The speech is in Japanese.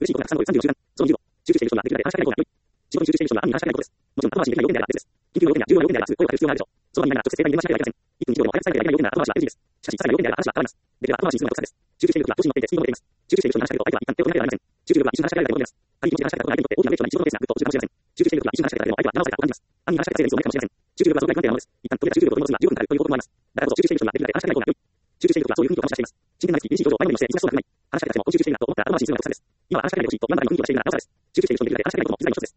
嬉しいことがたくさんの35集団。その20を集中している人ができるまで話し合いない方が良い。仕事に集中している人は暗に話し合いないことです。もちろん後回しにできない要件であれば NG です。緊急の要件や重要な要件であればすぐ声をかける必要があるでしょう。その場にいながら直接正解に電話しなければいけません。1分1秒でも早く最後できない要件であれば後回しにするのが良いです。しかし、さらに要件であれば話し合いないことです。できれば後回しにするのが良さです。集中している人が調子に乗っていてスピードを持っています。集中している人に話しかけると相手は一旦手を止めなければなりません。集中力は一瞬話しかけられたものです。他人に話しかけたことが相手にとって大きなメリットな日常のペースがぐっと落ちるかもしれません。集中している人が一瞬話しかけただけでも相手は騙されたと感じます。暗に話しかけたせいでそうなるかもしれません。集中力はそのくらい不安定なものです。一旦途切れた集中力を取り戻すには十分かかるという報告もあります。だからこそ集中している人ができるだけ話しかけない方が良い。集中している時はそういう雰囲気を醸し出しています。真剣な意識、意識表情を前のめりにしていつもそうなくない。話しかけたくても集中しているなと思ったら後回しにするのが良さです。今は話しかけないでほしいと前までの雰囲気をしているなら良さです。集中している人にできるだけ話しかけないことも実は一つです。